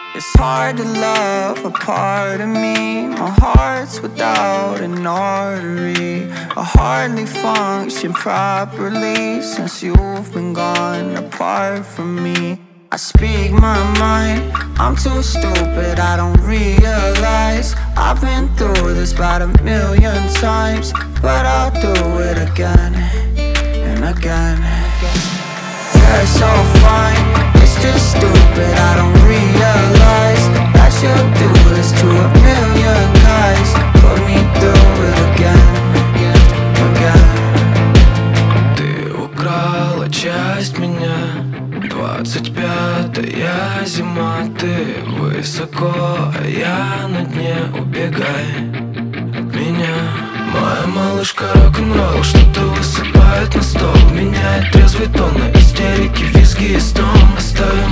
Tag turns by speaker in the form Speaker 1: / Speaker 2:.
Speaker 1: It's hard to love a part of me. My heart's without an artery. I hardly function properly since you've been gone apart from me. I speak my mind, I'm too stupid, I don't realize I've been through this about 1,000,000 times, but I'll do it again and again. Yeah, it's all fine, it's just stupid, I don't realize that you'll do this to 1,000,000 guys. Put me through it again, again.
Speaker 2: Ты украла часть меня, 25-я зима. Ты высоко, а я на дне. Убегай от меня. Моя малышка рок-н-ролл что-то высыпает на стол, меняет трезвый тон на истерики, визги и стон. Оставим